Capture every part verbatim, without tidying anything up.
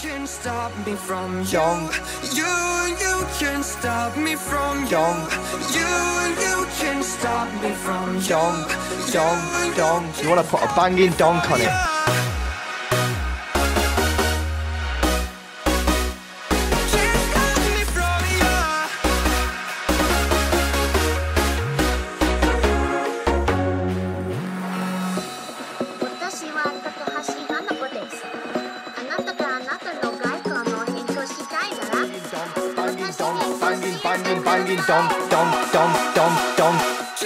can stop me from you. You, you can stop me from you. You, you can stop me from you. Donk, donk, donk. You want to put a banging donk on it. Banging, banging, donk, donk, donk, donk, donk.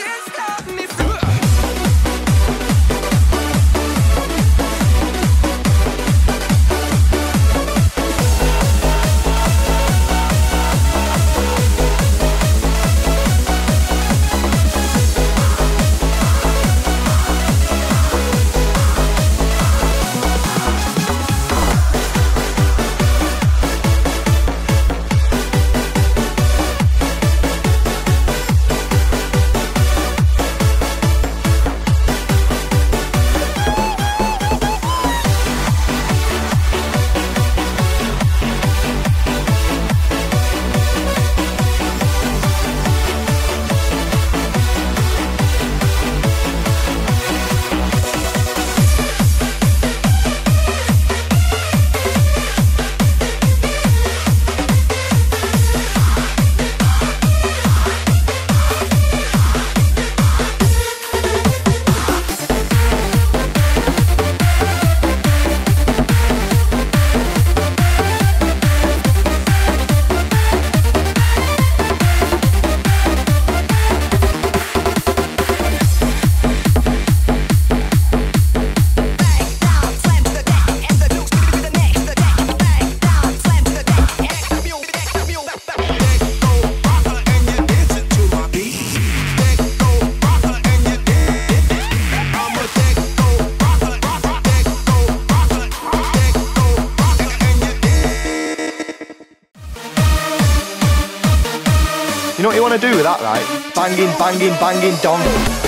You know what you want to do with that, right? Banging, banging, banging, donk.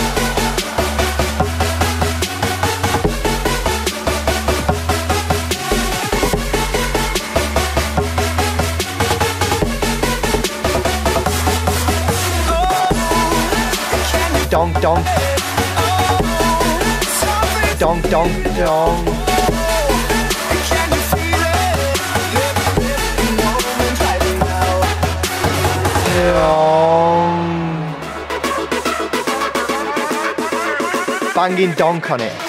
Donk, donk. Donk, donk, donk. Banging donk on it.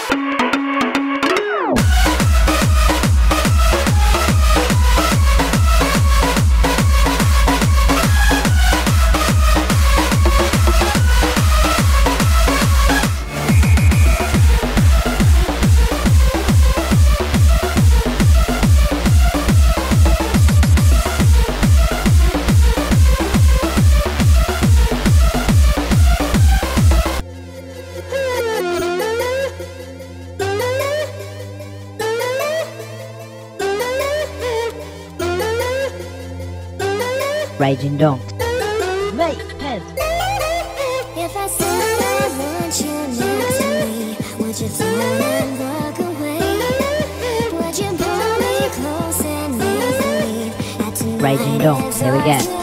Raging donk. Mate, head. If I said I want you next to me, would you turn and walk away? Would you pull me close and leave me? Raging donk. Here we go.